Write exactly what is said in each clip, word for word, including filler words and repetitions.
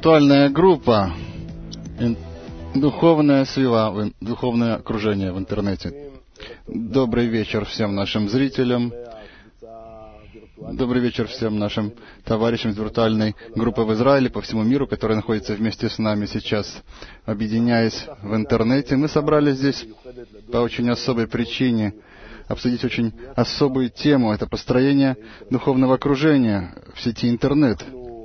виртуальная группа, духовная свива, духовное окружение в интернете. Добрый вечер всем нашим зрителям. Добрый вечер всем нашим товарищам из виртуальной группы в Израиле, по всему миру, которые находятся вместе с нами сейчас, объединяясь в интернете. Мы собрались здесь по очень особой причине обсудить очень особую тему. Это построение духовного окружения в сети интернет.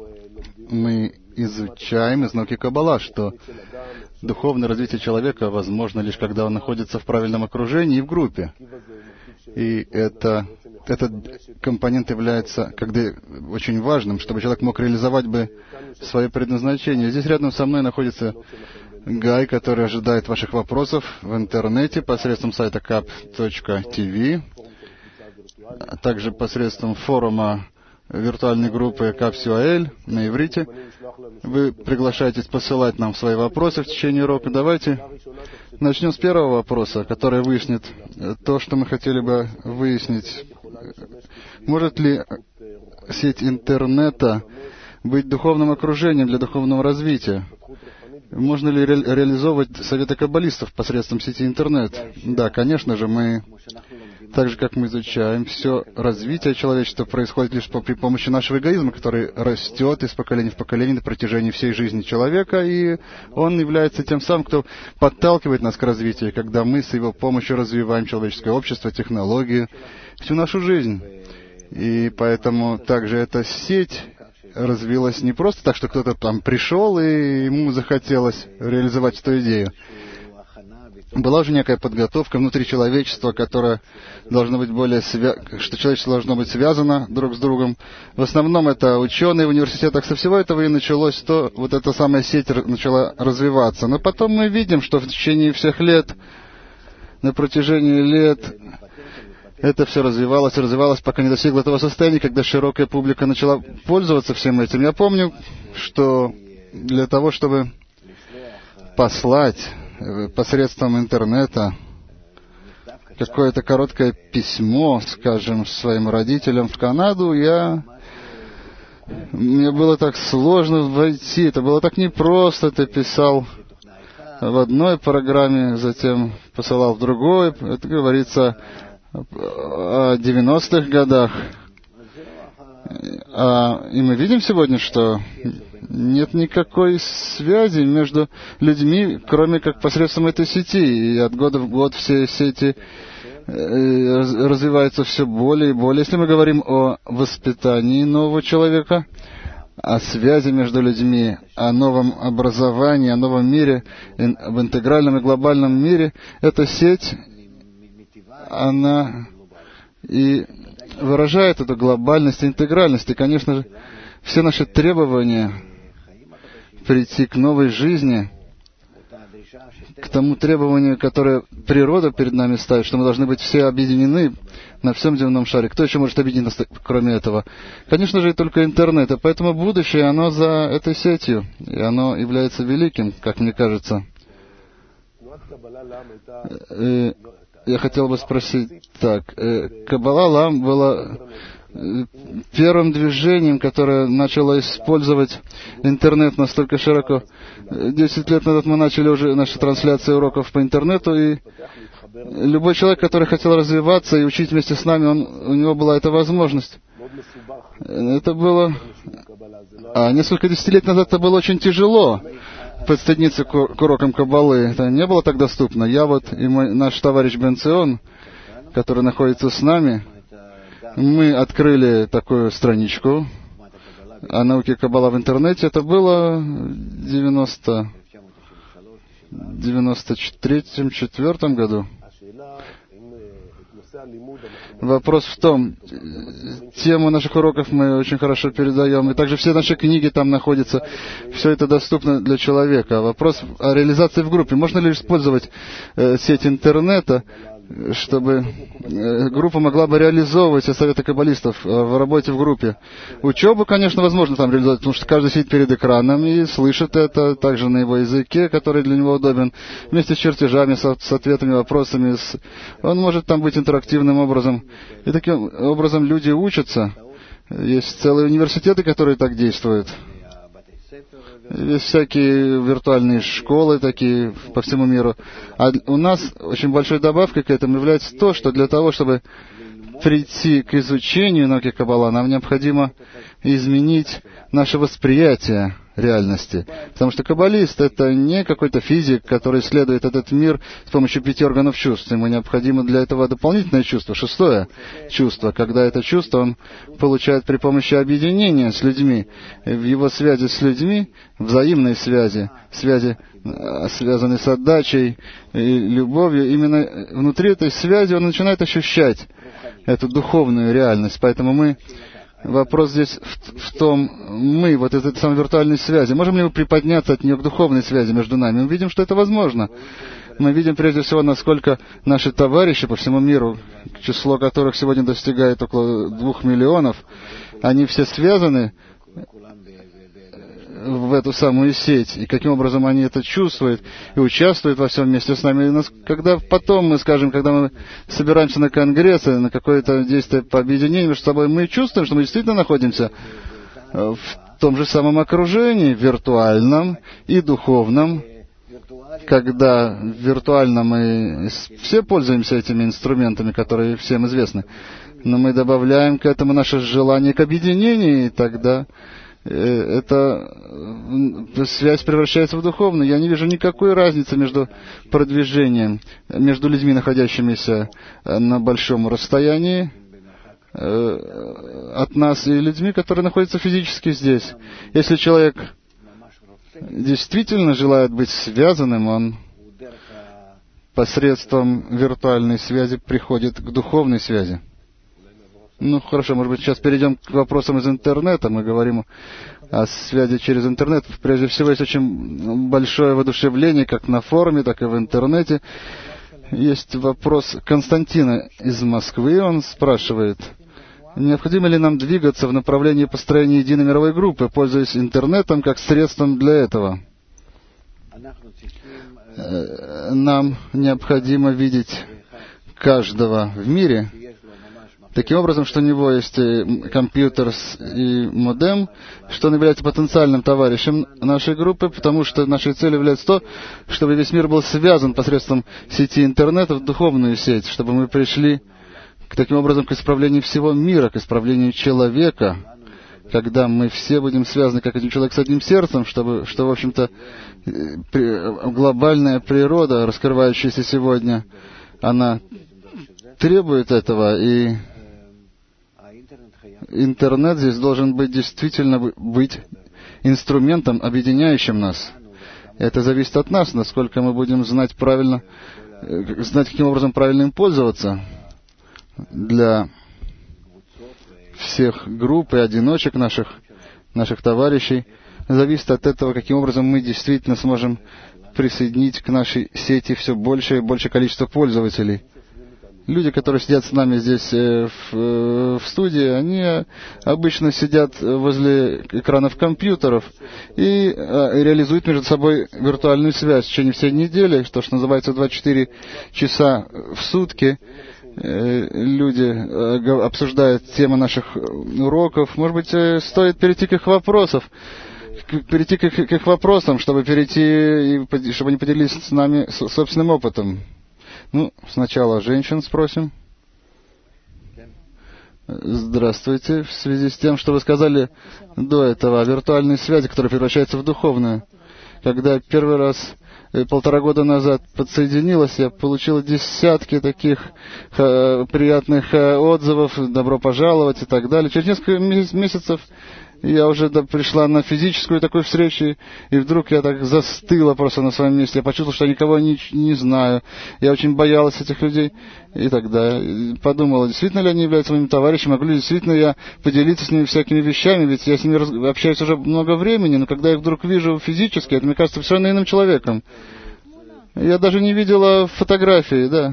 Мы изучаем из науки Каббала, что духовное развитие человека возможно лишь когда он находится в правильном окружении и в группе. И это, этот компонент является когда, очень важным, чтобы человек мог реализовать бы свое предназначение. Здесь рядом со мной находится Гай, который ожидает ваших вопросов в интернете посредством сайта кап точка ти ви, а также посредством форума виртуальной группы кап.сюаэль на иврите. Вы приглашаетесь посылать нам свои вопросы в течение урока. Давайте начнем с первого вопроса, который выяснит то, что мы хотели бы выяснить. Может ли сеть интернета быть духовным окружением для духовного развития? Можно ли ре- реализовывать советы каббалистов посредством сети интернет? Да, конечно же, мы, так же, как мы изучаем, все развитие человечества происходит лишь по, при помощи нашего эгоизма, который растет из поколения в поколение на протяжении всей жизни человека, и он является тем самым, кто подталкивает нас к развитию, когда мы с его помощью развиваем человеческое общество, технологии, всю нашу жизнь. И поэтому также эта сеть развилась не просто так, что кто-то там пришел и ему захотелось реализовать эту идею. Была уже некая подготовка внутри человечества, которая должна быть более свя... что человечество должно быть связано друг с другом. В основном это ученые в университетах. Со всего этого и началось то, вот эта самая сеть начала развиваться. Но потом мы видим, что в течение всех лет, на протяжении лет, это все развивалось и развивалось, пока не достигло того состояния, когда широкая публика начала пользоваться всем этим. Я помню, что для того, чтобы послать посредством интернета какое-то короткое письмо, скажем, своим родителям в Канаду, я... мне было так сложно войти, это было так непросто, ты писал в одной программе, затем посылал в другой, это говорится о девяностых годах. А, и мы видим сегодня, что нет никакой связи между людьми, кроме как посредством этой сети. И от года в год все сети развиваются все более и более. Если мы говорим о воспитании нового человека, о связи между людьми, о новом образовании, о новом мире, в интегральном и глобальном мире, эта сеть, она и выражает эту глобальность и интегральность. И, конечно же, все наши требования прийти к новой жизни, к тому требованию, которое природа перед нами ставит, что мы должны быть все объединены на всем земном шаре. Кто еще может объединиться, кроме этого? Конечно же, и только интернет. И поэтому будущее, оно за этой сетью. И оно является великим, как мне кажется. И я хотел бы спросить так. Каббала Лам была первым движением, которое начало использовать интернет настолько широко. Десять лет назад мы начали уже наши трансляции уроков по интернету, и любой человек, который хотел развиваться и учить вместе с нами, он, у него была эта возможность. Это было... А несколько десятилетий назад это было очень тяжело подсоединиться к, к урокам Каббалы. Это не было так доступно. Я вот и мой, наш товарищ Бен Цион, который находится с нами, мы открыли такую страничку о науке Каббала в интернете. Это было в девяносто третьем — четвёртом году. Вопрос в том, тему наших уроков мы очень хорошо передаем, и также все наши книги там находятся, все это доступно для человека. Вопрос о реализации в группе. Можно ли использовать э, сеть интернета, чтобы э, группа могла бы реализовывать все советы каббалистов э, в работе в группе? Учебу, конечно, возможно там реализовать, потому что каждый сидит перед экраном и слышит это также на его языке, который для него удобен, вместе с чертежами, с, с ответами, вопросами. С... Он может там быть интерактивным образом. И таким образом люди учатся. Есть целые университеты, которые так действуют. Есть всякие виртуальные школы такие по всему миру. А у нас очень большой добавкой к этому является то, что для того, чтобы прийти к изучению науки Каббала, нам необходимо изменить наше восприятие реальности. Потому что каббалист — это не какой-то физик, который исследует этот мир с помощью пяти органов чувств. Ему необходимо для этого дополнительное чувство, шестое чувство, когда это чувство он получает при помощи объединения с людьми. В его связи с людьми, взаимной связи, связи, связанной с отдачей и любовью, именно внутри этой связи он начинает ощущать эту духовную реальность. Поэтому мы... Вопрос здесь в, в том, мы, вот из этой самой виртуальной связи, можем ли мы приподняться от нее к духовной связи между нами? Мы видим, что это возможно. Мы видим, прежде всего, насколько наши товарищи по всему миру, число которых сегодня достигает около двух миллионов, они все связаны в эту самую сеть, и каким образом они это чувствуют и участвуют во всем вместе с нами. И когда потом мы, скажем, когда мы собираемся на конгрессы, на какое-то действие по объединению между собой, мы чувствуем, что мы действительно находимся в том же самом окружении, виртуальном и духовном. Когда виртуально мы все пользуемся этими инструментами, которые всем известны, но мы добавляем к этому наше желание к объединению, и тогда эта связь превращается в духовную. Я не вижу никакой разницы между продвижением, между людьми, находящимися на большом расстоянии от нас, и людьми, которые находятся физически здесь. Если человек действительно желает быть связанным, он посредством виртуальной связи приходит к духовной связи. Ну, хорошо, может быть, сейчас перейдем к вопросам из интернета. Мы говорим о связи через интернет. Прежде всего, есть очень большое воодушевление, как на форуме, так и в интернете. Есть вопрос Константина из Москвы. Он спрашивает, необходимо ли нам двигаться в направлении построения единой мировой группы, пользуясь интернетом как средством для этого? Нам необходимо видеть каждого в мире таким образом, что у него есть компьютер и модем, что он является потенциальным товарищем нашей группы, потому что нашей целью является то, чтобы весь мир был связан посредством сети интернета в духовную сеть, чтобы мы пришли к, таким образом к исправлению всего мира, к исправлению человека, когда мы все будем связаны как один человек с одним сердцем, чтобы, что, в общем-то, глобальная природа, раскрывающаяся сегодня, она требует этого, и интернет здесь должен быть действительно быть инструментом, объединяющим нас. Это зависит от нас, насколько мы будем знать правильно, знать, каким образом правильно им пользоваться. Для всех групп и одиночек наших, наших товарищей зависит от этого, каким образом мы действительно сможем присоединить к нашей сети все больше и больше количество пользователей. Люди, которые сидят с нами здесь э, в, э, в студии, они обычно сидят возле экранов компьютеров и э, реализуют между собой виртуальную связь в течение всей недели, то, что называется двадцать четыре часа в сутки. Э, люди э, обсуждают темы наших уроков. Может быть, э, стоит перейти к их вопросам, перейти к их, к их вопросам, чтобы перейти и чтобы они поделились с нами собственным опытом. Ну, сначала женщин спросим. Здравствуйте. В связи с тем, что вы сказали до этого о виртуальной связи, которая превращается в духовную. Когда я первый раз полтора года назад подсоединилась, я получила десятки таких э, приятных э, отзывов, добро пожаловать и так далее. Через несколько месяцев я уже да, пришла на физическую такую встречу, и вдруг я так застыла просто на своем месте. Я почувствовала, что я никого не, не знаю. Я очень боялась этих людей. И тогда подумала, действительно ли они являются моими товарищами, могу ли действительно я поделиться с ними всякими вещами, ведь я с ними раз... общаюсь уже много времени, но когда я их вдруг вижу физически, это мне кажется совершенно иным человеком. Я даже не видела фотографии, да.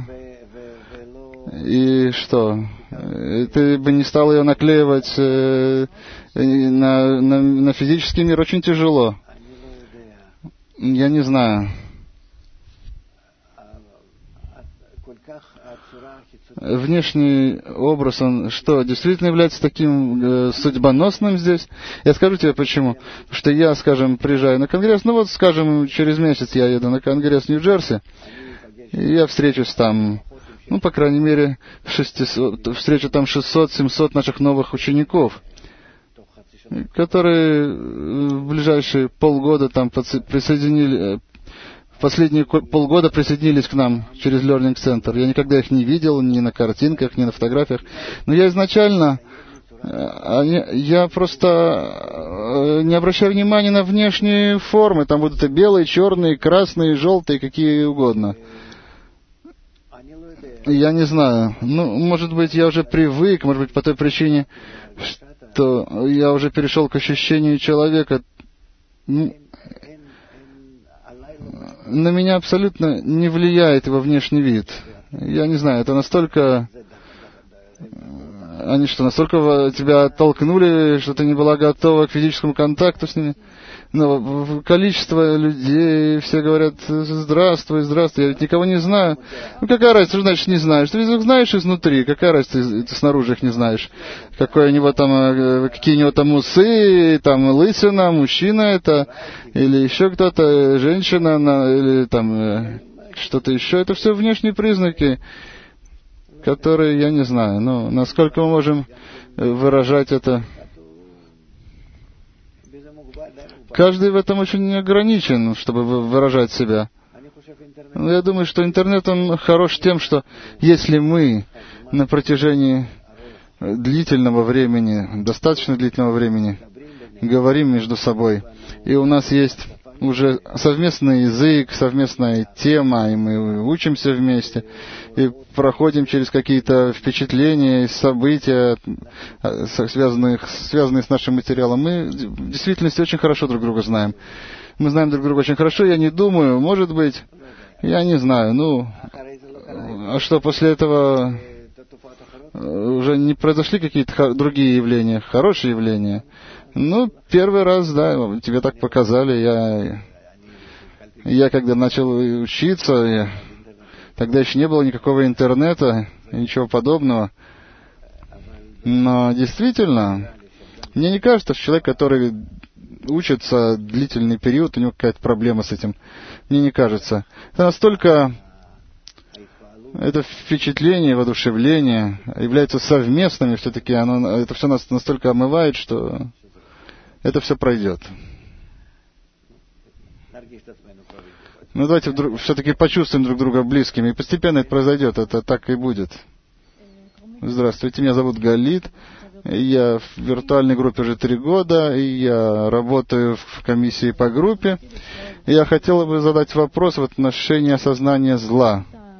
И что? Ты бы не стал ее наклеивать э, на, на, на физический мир, очень тяжело. Я не знаю. внешний образ, он что, действительно является таким э, судьбоносным здесь? Я скажу тебе почему. Потому что я, скажем, приезжаю на конгресс, ну вот, скажем, через месяц я еду на конгресс в Нью-Джерси, и я встречусь там, ну, по крайней мере, шестьсот, встречу там шестьсот-семьсот наших новых учеников, которые в ближайшие полгода там присоединили, в последние полгода присоединились к нам через Learning Center. Я никогда их не видел, ни на картинках, ни на фотографиях. Но я изначально, я просто не обращаю внимания на внешние формы. Там будут и белые, черные, красные, желтые, какие угодно. Я не знаю. Ну, может быть, я уже привык, может быть, по той причине, что я уже перешел к ощущению человека. Ну, на меня абсолютно не влияет его внешний вид. Я не знаю, это настолько... Они что, настолько тебя оттолкнули, что ты не была готова к физическому контакту с ними? Но количество людей, все говорят, здравствуй, здравствуй, я ведь никого не знаю. Ну, какая разница, значит, не знаешь? Ты их знаешь изнутри, какая разница, ты снаружи их не знаешь? Какой у него там, какие у него там усы, там лысина, мужчина это, или еще кто-то, женщина, или там что-то еще. Это все внешние признаки, которые, я не знаю, ну, насколько мы можем выражать это. Каждый в этом очень ограничен, чтобы выражать себя. Но я думаю, что интернет, он хорош тем, что если мы на протяжении длительного времени, достаточно длительного времени, говорим между собой, и у нас есть уже совместный язык, совместная тема, и мы учимся вместе, и проходим через какие-то впечатления и события, связанные, связанные с нашим материалом. Мы в действительности очень хорошо друг друга знаем. Мы знаем друг друга очень хорошо, я не думаю, может быть, я не знаю, ну, а что, после этого уже не произошли какие-то другие явления, хорошие явления? Ну, первый раз, да, тебе так показали. Я, я когда начал учиться, я, тогда еще не было никакого интернета, ничего подобного. Но действительно, мне не кажется, что человек, который учится длительный период, у него какая-то проблема с этим. Мне не кажется. Это настолько... Это впечатление, воодушевление являются совместными, все-таки оно, это все нас настолько омывает, что это все пройдет. Ну, давайте вдруг, все-таки почувствуем друг друга близкими, и постепенно это произойдет, это так и будет. Здравствуйте, меня зовут Галит, я в виртуальной группе уже три года, и я работаю в комиссии по группе. И я хотел бы задать вопрос в отношении осознания зла.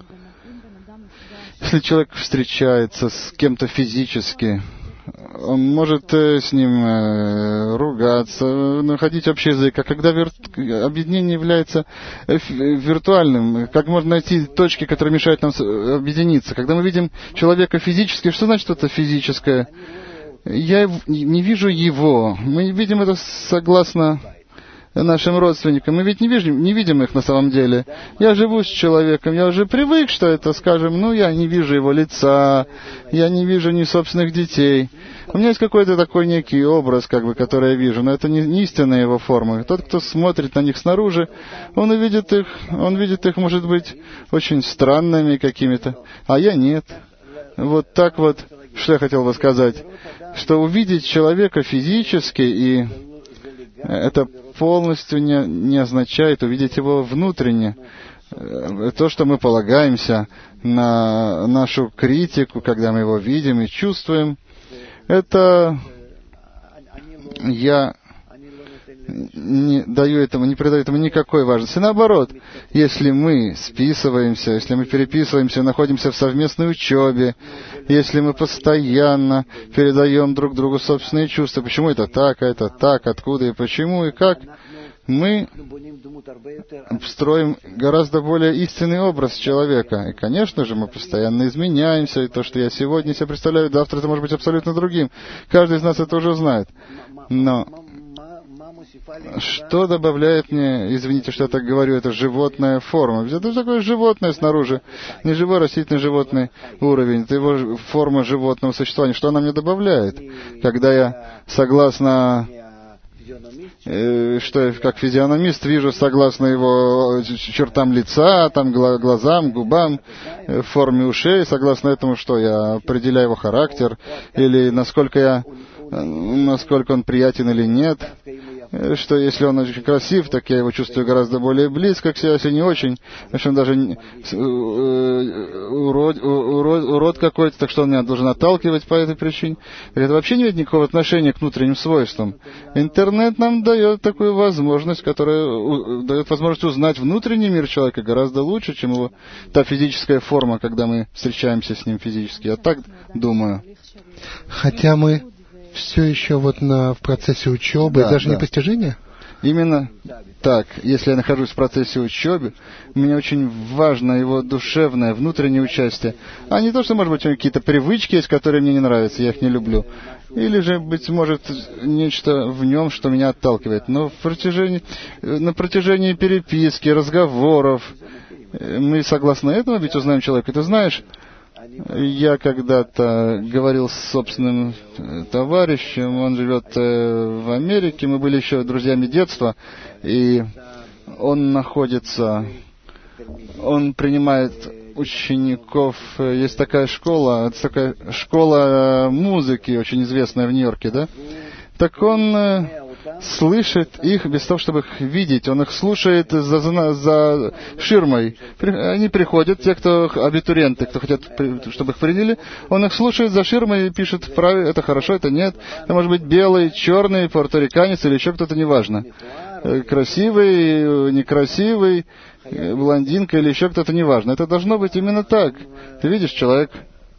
Если человек встречается с кем-то физически, он может с ним ругаться, находить общий язык. А когда вир... объединение является виртуальным, как можно найти точки, которые мешают нам объединиться? Когда мы видим человека физически, что значит это физическое? Я не вижу его. Мы видим это согласно нашим родственникам. Мы ведь не видим, не видим их на самом деле. Я живу с человеком, я уже привык, что это, скажем, ну, я не вижу его лица, я не вижу ни собственных детей. У меня есть какой-то такой некий образ, как бы, который я вижу, но это не, не истинная его форма. Тот, кто смотрит на них снаружи, он увидит их, он видит их, может быть, очень странными какими-то, а я нет. Вот так вот, что я хотел бы сказать, что увидеть человека физически, и это полностью не, не означает увидеть его внутренне. То, что мы полагаемся на нашу критику, когда мы его видим и чувствуем, это я не даю этому, не придаю этому никакой важности. Наоборот, если мы списываемся, если мы переписываемся, находимся в совместной учебе, если мы постоянно передаем друг другу собственные чувства, почему это так, а это так, откуда и почему, и как, мы строим гораздо более истинный образ человека. И, конечно же, мы постоянно изменяемся, и то, что я сегодня себе представляю, завтра это может быть абсолютно другим. Каждый из нас это уже знает. Но что добавляет мне, извините, что я так говорю, это животная форма. Это же такое животное снаружи, не живой растительный животный уровень, это его форма животного существования. Что она мне добавляет, когда я, согласно, э, что я как физиономист вижу, согласно его чертам лица, там, глазам, губам, э, форме ушей, согласно этому, что я определяю его характер, или насколько я, насколько он приятен или нет. Что если он очень красив, так я его чувствую гораздо более близко к себе, если не очень, если он даже урод, урод, урод какой-то, так что он меня должен отталкивать по этой причине. Это вообще не имеет никакого отношения к внутренним свойствам. Интернет нам дает такую возможность, которая дает возможность узнать внутренний мир человека гораздо лучше, чем его та физическая форма, когда мы встречаемся с ним физически. Я так думаю. Хотя мы все еще вот на, в процессе учебы, да, даже да. не постижения? Именно так. Если я нахожусь в процессе учебы, мне очень важно его душевное, внутреннее участие. А не то, что, может быть, какие-то привычки есть, которые мне не нравятся, я их не люблю. Или же, быть может, нечто в нем, что меня отталкивает. Но в протяжении, на протяжении переписки, разговоров, мы, согласно этому, ведь узнаем человека. Ты знаешь, я когда-то говорил с собственным товарищем, он живет в Америке, мы были еще друзьями детства, и он находится, он принимает учеников, есть такая школа, это такая школа музыки, очень известная в Нью-Йорке, да? Так он слышит их без того, чтобы их видеть. Он их слушает за, за ширмой. Они приходят, те, кто абитуриенты, кто хотят, чтобы их приняли. Он их слушает за ширмой и пишет, это хорошо, это нет. Это может быть белый, черный, порториканец или еще кто-то, неважно. Красивый, некрасивый, блондинка или еще кто-то, неважно. Это должно быть именно так. Ты видишь, человек.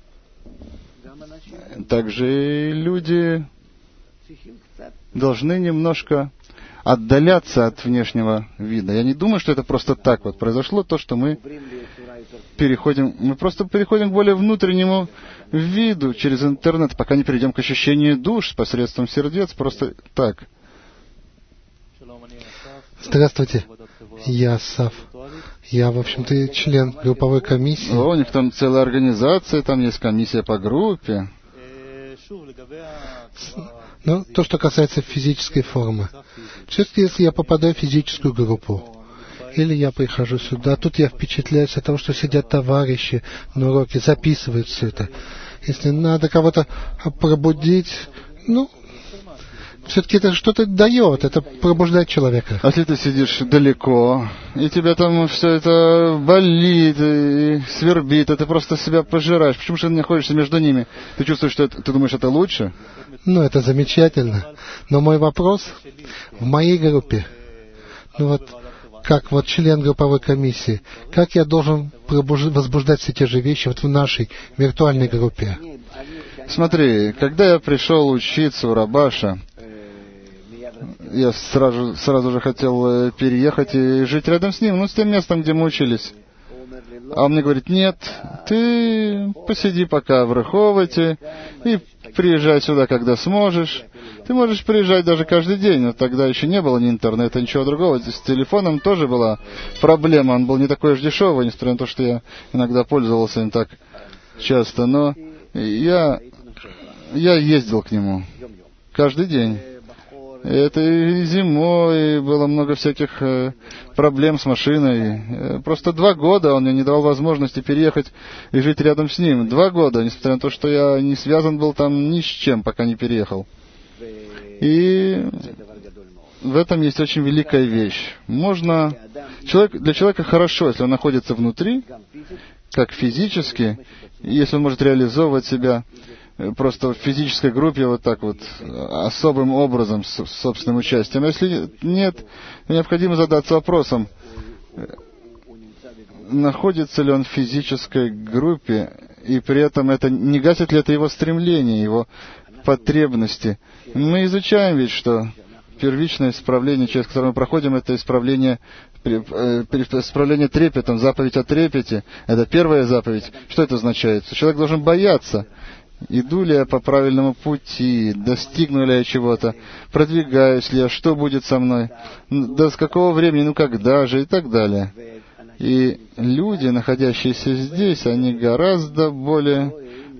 Также и люди должны немножко отдаляться от внешнего вида. Я не думаю, что это просто так вот произошло, то, что мы переходим, мы просто переходим к более внутреннему виду через интернет, пока не перейдем к ощущению душ посредством сердец, просто так. Здравствуйте, я Асаф. Я, в общем-то, член групповой комиссии. О, у них там целая организация, там есть комиссия по группе. Ну, то, что касается физической формы. Все-таки, если я попадаю в физическую группу, или я прихожу сюда, тут я впечатляюсь от того, что сидят товарищи на уроке, записывают все это. Если надо кого-то пробудить, ну, все-таки это что-то дает, это пробуждает человека. А если ты сидишь далеко, и тебя там все это болит, и свербит, а ты просто себя пожираешь, почему же ты находишься между ними? Ты чувствуешь, что это, ты думаешь, это лучше? Ну, это замечательно. Но мой вопрос в моей группе, ну вот, как вот член групповой комиссии, как я должен пробуж... возбуждать все те же вещи вот в нашей виртуальной группе? Смотри, когда я пришел учиться у Рабаша, я сразу, сразу же хотел переехать и жить рядом с ним, ну, с тем местом, где мы учились. А он мне говорит, нет, ты посиди пока в Рыховоте и приезжай сюда, когда сможешь. Ты можешь приезжать даже каждый день, но тогда еще не было ни интернета, ничего другого. С телефоном тоже была проблема, он был не такой уж дешевый, несмотря на то, что я иногда пользовался им так часто. Но я, я ездил к нему каждый день. Это и зимой было много всяких э, проблем с машиной. Просто два года он мне не давал возможности переехать и жить рядом с ним. Два года, несмотря на то, что я не связан был там ни с чем, пока не переехал. И в этом есть очень великая вещь. Можно... Человек, для человека хорошо, если он находится внутри, как физически, если он может реализовывать себя просто в физической группе вот так вот особым образом, с собственным участием. А если нет, необходимо задаться вопросом, находится ли он в физической группе, и при этом это не гасит ли это его стремление, его потребности. Мы изучаем ведь, что первичное исправление, через которое мы проходим, это исправление, исправление трепетом, заповедь о трепете. Это первая заповедь. Что это означает? Человек должен бояться. Иду ли я по правильному пути, достигну ли я чего-то, продвигаюсь ли я, что будет со мной, до с какого времени, ну когда же и так далее. И люди, находящиеся здесь, они гораздо более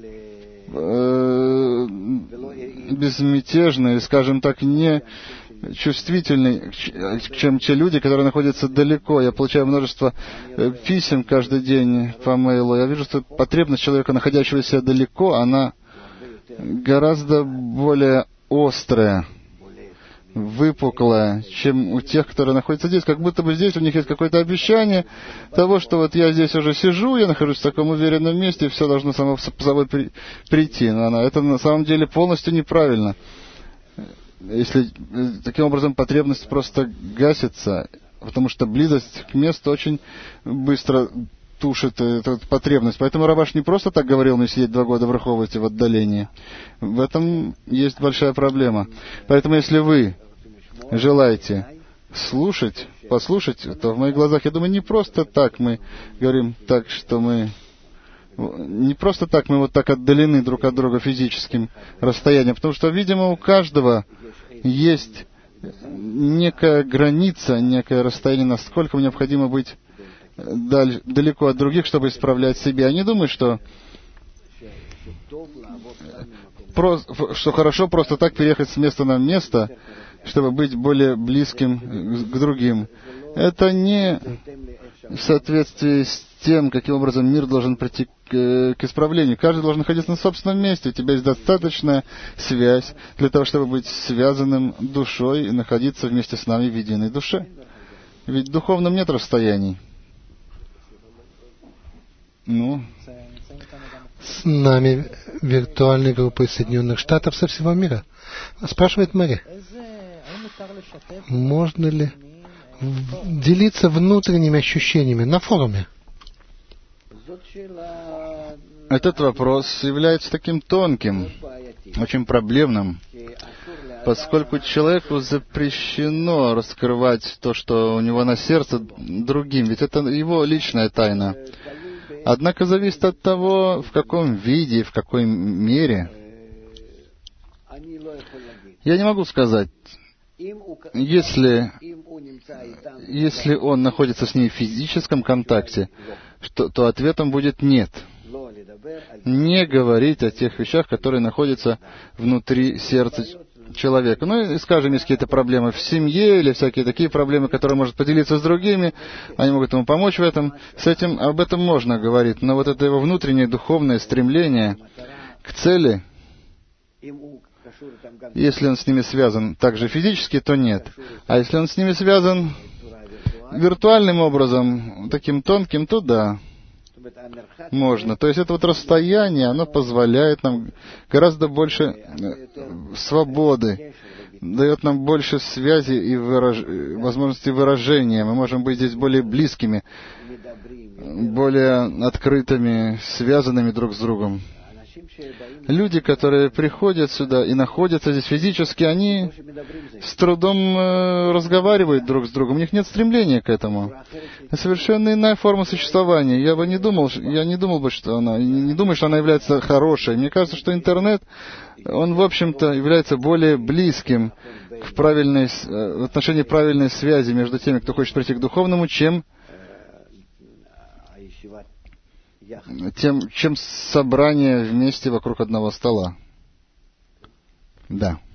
э, безмятежные, скажем так, не чувствительны, чем те люди, которые находятся далеко. Я получаю множество писем каждый день по мейлу. Я вижу, что потребность человека, находящегося далеко, она гораздо более острая, выпуклая, чем у тех, которые находятся здесь. Как будто бы здесь у них есть какое-то обещание того, что вот я здесь уже сижу, я нахожусь в таком уверенном месте, и все должно само собой при, прийти. Но это на самом деле полностью неправильно. Если таким образом потребность просто гасится, потому что близость к месту очень быстро тушит эту потребность. Поэтому Рабаш не просто так говорил мне сидеть два года в Раховоте в отдалении. В этом есть большая проблема. Поэтому если вы желаете слушать, послушать, то в моих глазах, я думаю, не просто так мы говорим так, что мы... Не просто так мы вот так отдалены друг от друга физическим расстоянием, потому что, видимо, у каждого есть некая граница, некое расстояние, насколько необходимо быть даль, далеко от других, чтобы исправлять себя. Я не думаю, что, про, что хорошо просто так переехать с места на место, чтобы быть более близким к другим. Это не в соответствии с тем, каким образом мир должен прийти к, к исправлению. Каждый должен находиться на собственном месте. У тебя есть достаточная связь для того, чтобы быть связанным душой и находиться вместе с нами в единой душе. Ведь в духовном нет расстояний. Ну... С нами виртуальной группой Соединенных Штатов со всего мира. Спрашивает Мэри, можно ли делиться внутренними ощущениями на форуме? Этот вопрос является таким тонким, очень проблемным, поскольку человеку запрещено раскрывать то, что у него на сердце, другим, ведь это его личная тайна. Однако зависит от того, в каком виде, в какой мере. Я не могу сказать, если, если он находится с ней в физическом контакте, что, то ответом будет нет. Не говорить о тех вещах, которые находятся внутри сердца человека. Ну, и, скажем, есть какие-то проблемы в семье или всякие такие проблемы, которые может поделиться с другими, они могут ему помочь в этом. С этим, об этом можно говорить. Но вот это его внутреннее духовное стремление к цели, если он с ними связан также физически, то нет. А если он с ними связан виртуальным образом, таким тонким, то да, можно. То есть это вот расстояние, оно позволяет нам гораздо больше свободы, дает нам больше связи и выраж... возможности выражения. Мы можем быть здесь более близкими, более открытыми, связанными друг с другом. Люди, которые приходят сюда и находятся здесь физически, они с трудом э, разговаривают друг с другом. У них нет стремления к этому. Это совершенно иная форма существования. Я бы не думал, я не думал бы, что она, не думаю, что она является хорошей. Мне кажется, что интернет, он, в общем-то, является более близким к правильной, в отношении правильной связи между теми, кто хочет прийти к духовному, чем Тем, чем собрание вместе вокруг одного стола. Да.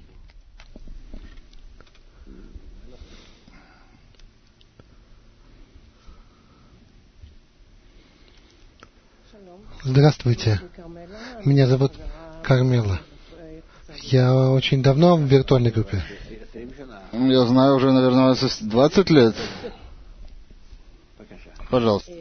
Здравствуйте. Меня зовут Кармела. Я очень давно в виртуальной группе. Я знаю уже, наверное, двадцать лет. Пожалуйста.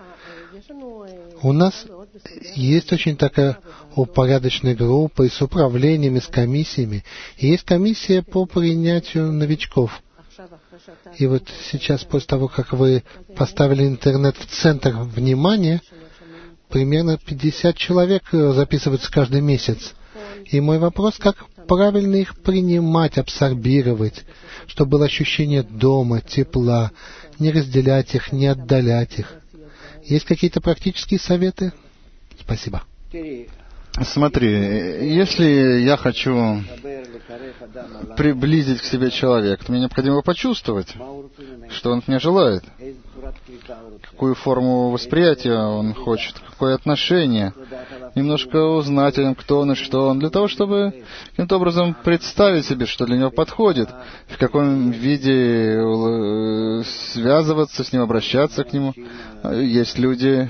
У нас есть очень такая упорядоченная группа и с управлением, и с комиссиями. И есть комиссия по принятию новичков. И вот сейчас, после того, как вы поставили интернет в центр внимания, примерно пятьдесят человек записываются каждый месяц. И мой вопрос, как правильно их принимать, абсорбировать, чтобы было ощущение дома, тепла, не разделять их, не отдалять их. Есть какие-то практические советы? Спасибо. Смотри, если я хочу приблизить к себе человека, то мне необходимо почувствовать, что он от меня желает, какую форму восприятия он хочет, какое отношение, немножко узнать о нем, кто он и что он, для того, чтобы каким-то образом представить себе, что для него подходит, в каком виде связываться с ним, обращаться к нему. Есть люди,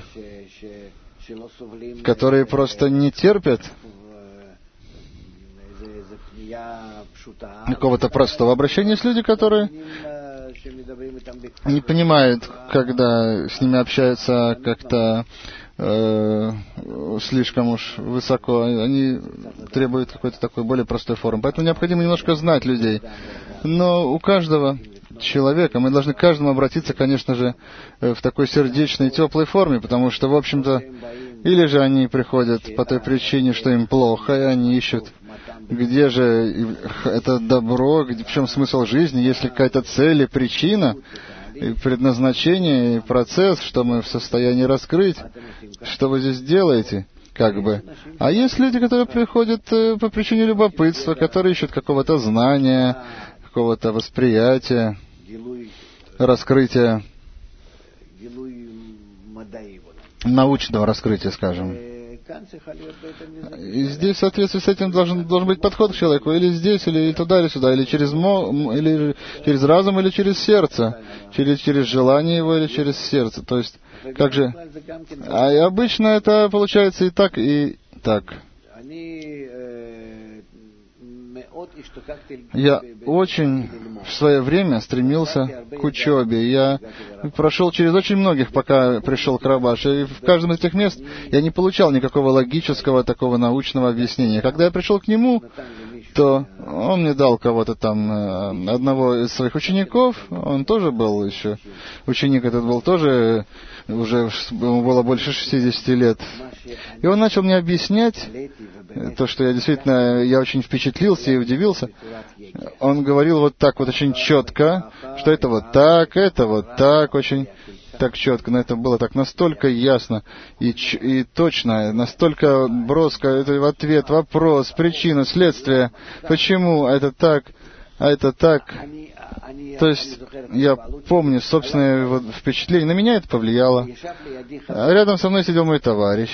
которые просто не терпят какого-то простого обращения. Есть люди, которые не понимают, когда с ними общаются как-то э, слишком уж высоко. Они требуют какой-то такой более простой формы. Поэтому необходимо немножко знать людей. Но у каждого человека мы должны к каждому обратиться, конечно же, в такой сердечной, теплой форме, потому что, в общем-то, или же они приходят по той причине, что им плохо, и они ищут, где же это добро, в чем смысл жизни, есть ли какая-то цель и причина, и предназначение, и процесс, что мы в состоянии раскрыть, что вы здесь делаете, как бы. А есть люди, которые приходят по причине любопытства, которые ищут какого-то знания, какого-то восприятия, раскрытия, научного раскрытия, скажем. И здесь в соответствии с этим должен, должен быть подход к человеку. Или здесь, или туда, или сюда. Или через, мо, или через разум, или через сердце. Через, через желание его, или через сердце. То есть, как же... А обычно это получается и так, и так. Я очень в свое время стремился к учебе. Я прошел через очень многих, пока пришел к Рабаш. И в каждом из этих мест я не получал никакого логического, такого научного объяснения. Когда я пришел к нему, то он мне дал кого-то там, одного из своих учеников. Он тоже был еще, ученик этот был тоже, уже ему было больше шестидесяти лет. И он начал мне объяснять то, что я действительно, я очень впечатлился и удивился. Он говорил вот так вот очень четко, что это вот так, это вот так, очень так четко, но это было так настолько ясно и, и точно, настолько броско, это ответ, вопрос, причина, следствие, почему это так, а это так. То есть я помню собственное вот впечатление, на меня это повлияло. А рядом со мной сидел мой товарищ,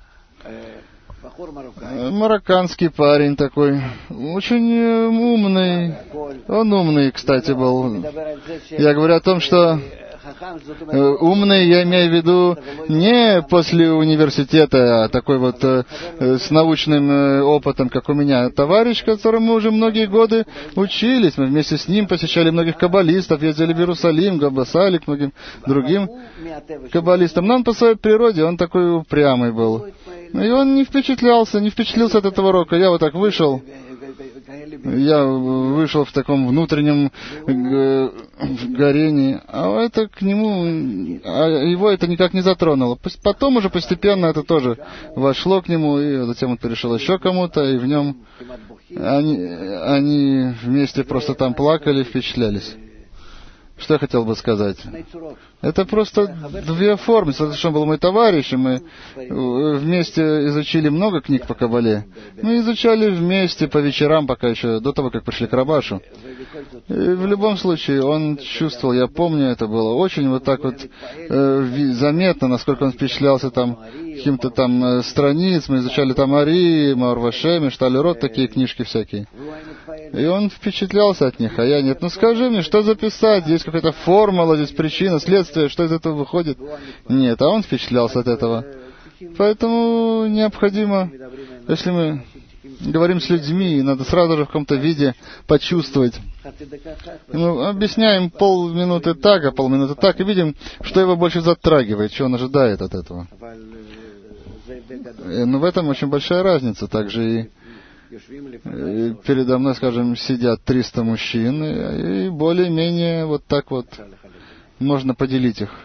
марокканский парень такой, очень умный. Он умный, кстати, был. Я говорю о том, что умный, я имею в виду не после университета, а такой вот э, с научным э, опытом, как у меня. Товарищ, которым мы уже многие годы учились, мы вместе с ним посещали многих каббалистов, ездили в Иерусалим, Габбасали, к многим другим каббалистам. Но он по своей природе, он такой упрямый был. И он не впечатлялся, не впечатлился от этого урока. Я вот так вышел, я вышел в таком внутреннем горении, а это к нему, а его это никак не затронуло. Потом уже постепенно это тоже вошло к нему, и затем он перешел еще кому-то, и в нем они, они вместе просто там плакали, впечатлялись. Что я хотел бы сказать? Это просто две формы. Что он был мой товарищ, и мы вместе изучили много книг по Кабале. Мы изучали вместе по вечерам, пока еще, до того, как пришли к Рабашу. И в любом случае, он чувствовал, я помню, это было очень вот так вот э, заметно, насколько он впечатлялся там каким-то там э, страниц. Мы изучали там Ари, Маурвашеми, Шталерот, такие книжки всякие. И он впечатлялся от них, а я нет. Ну скажи мне, что записать? Здесь какая-то формула, здесь причина, следствие, что из этого выходит? Нет, а он впечатлялся от этого. Поэтому необходимо, если мы говорим с людьми, надо сразу же в каком-то виде почувствовать. Ну, объясняем полминуты так, а полминуты так, и видим, что его больше затрагивает, что он ожидает от этого. Но в этом очень большая разница. Также и передо мной, скажем, сидят триста мужчин, и более-менее вот так вот можно поделить их.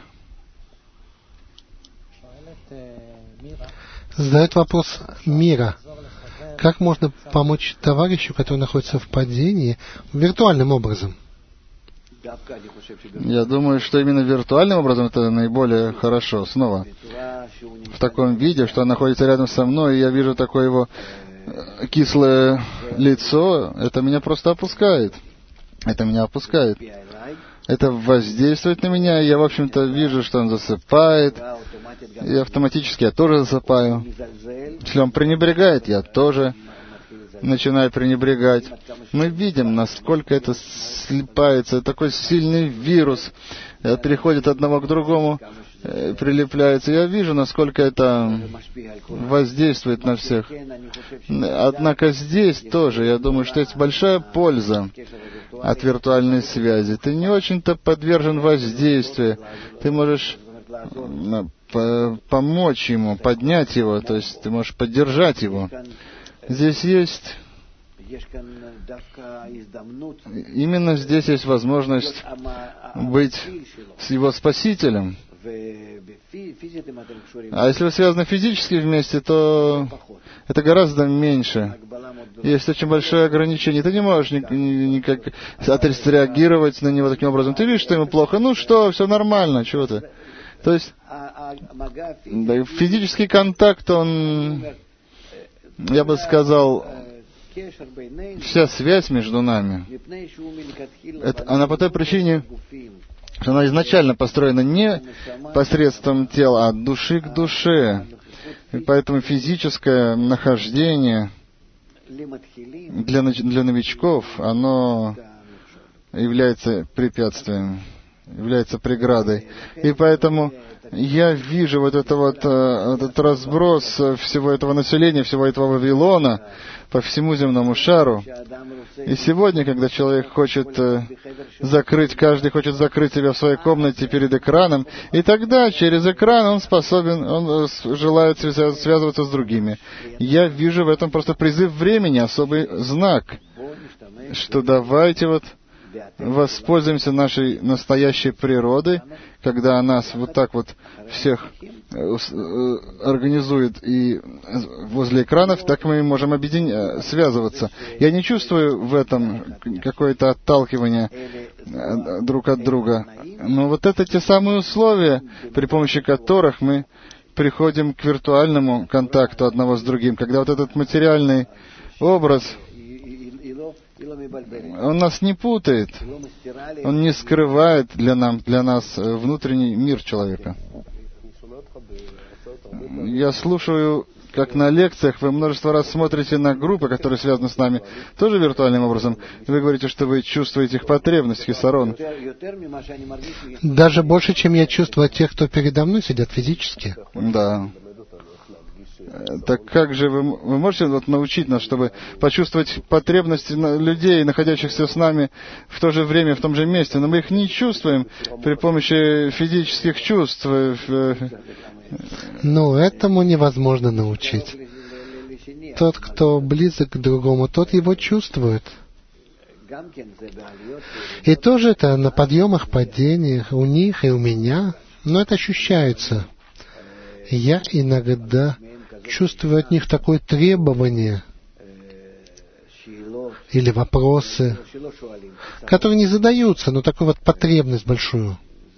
Задает вопрос Мира. Как можно помочь товарищу, который находится в падении, виртуальным образом? Я думаю, что именно виртуальным образом это наиболее хорошо. Снова в таком виде, что он находится рядом со мной, и я вижу такое его кислое лицо, это меня просто опускает. Это меня опускает. Это воздействует на меня, и я, в общем-то, вижу, что он засыпает, и автоматически я тоже засыпаю. Если он пренебрегает, я тоже начинаю пренебрегать. Мы видим, насколько это слипается, такой сильный вирус переходит от одного к другому, прилепляется. Я вижу, насколько это воздействует на всех. Однако здесь тоже, я думаю, что есть большая польза от виртуальной связи. Ты не очень-то подвержен воздействию. Ты можешь помочь ему, поднять его, то есть ты можешь поддержать его. Здесь есть... Именно здесь есть возможность быть с его спасителем. А если вы связаны физически вместе, то это гораздо меньше. Есть очень большое ограничение. Ты не можешь никак отреагировать на него таким образом. Ты видишь, что ему плохо. Ну что, все нормально, чего ты? То есть да, физический контакт, он, я бы сказал, вся связь между нами, это, она по той причине, что она изначально построена не посредством тела, а от души к душе. И поэтому физическое нахождение для, для новичков, оно является препятствием, является преградой. И поэтому я вижу вот, это вот этот разброс всего этого населения, всего этого Вавилона по всему земному шару. И сегодня, когда человек хочет закрыть, каждый хочет закрыть себя в своей комнате перед экраном, и тогда через экран он способен, он желает связываться с другими. Я вижу в этом просто призыв времени, особый знак, что давайте вот воспользуемся нашей настоящей природой, когда она вот так вот всех организует и возле экранов, так мы можем объединять, связываться. Я не чувствую в этом какое-то отталкивание друг от друга. Но вот это те самые условия, при помощи которых мы приходим к виртуальному контакту одного с другим, когда вот этот материальный образ, он нас не путает, он не скрывает для, нам, для нас внутренний мир человека. Я слушаю, как на лекциях вы множество раз смотрите на группы, которые связаны с нами, тоже виртуальным образом. Вы говорите, что вы чувствуете их потребность, Хисарон. Даже больше, чем я чувствую от тех, кто передо мной сидят физически. Да. Так как же вы, вы можете вот научить нас, чтобы почувствовать потребности людей, находящихся с нами в то же время, в том же месте, но мы их не чувствуем при помощи физических чувств. Ну, этому невозможно научить. Тот, кто близок к другому, тот его чувствует. И тоже это на подъемах, падениях, у них и у меня, но это ощущается. Я иногда чувствую от них такое требование или вопросы, которые не задаются, но такую вот потребность большую.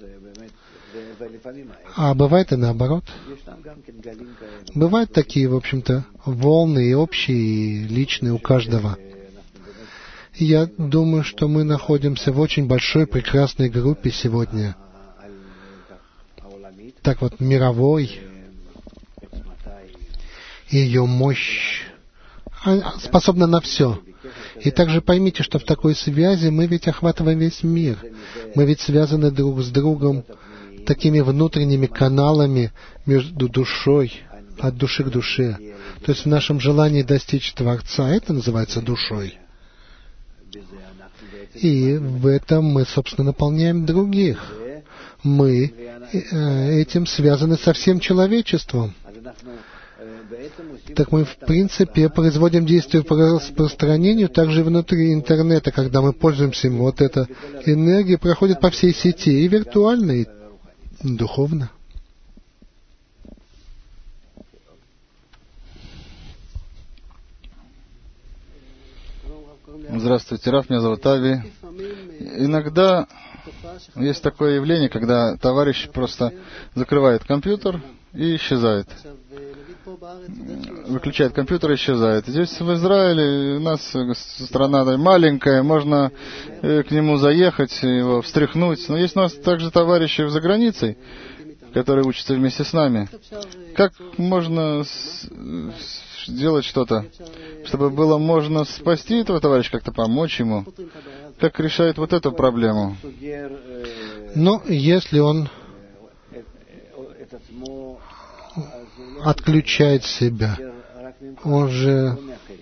А бывает и наоборот. Бывают такие, в общем-то, волны и общие, и личные у каждого. Я думаю, что мы находимся в очень большой, прекрасной группе сегодня. Так вот, мировой. Ее мощь способна на все. И также поймите, что в такой связи мы ведь охватываем весь мир. Мы ведь связаны друг с другом такими внутренними каналами между душой, от души к душе. То есть в нашем желании достичь Творца, это называется душой. И в этом мы, собственно, наполняем других. Мы этим связаны со всем человечеством. Так мы, в принципе, производим действия по распространению также внутри интернета, когда мы пользуемся им. Вот эта энергия проходит по всей сети, и виртуально, и духовно. Здравствуйте, Раф, меня зовут Ави. Иногда есть такое явление, когда товарищ просто закрывает компьютер и исчезает. Выключает компьютер и исчезает. Здесь в Израиле у нас страна маленькая, можно к нему заехать, его встряхнуть. Но есть у нас также товарищи за границей, которые учатся вместе с нами. Как можно сделать что-то, чтобы было можно спасти этого товарища, как-то помочь ему? Как решает вот эту проблему? Ну, если он отключает себя, он же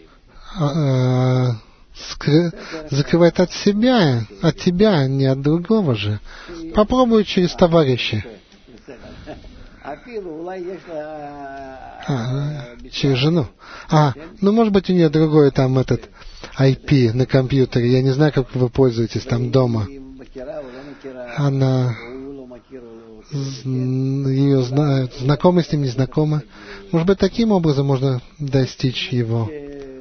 э, скры, закрывает от себя, от тебя, не от другого же. Попробуй через товарища. А, через жену. А, ну может быть у нее другой там этот ай пи на компьютере. Я не знаю, как вы пользуетесь там дома. Она ее знают, знакомы с ним, не знакомы. Может быть, таким образом можно достичь его.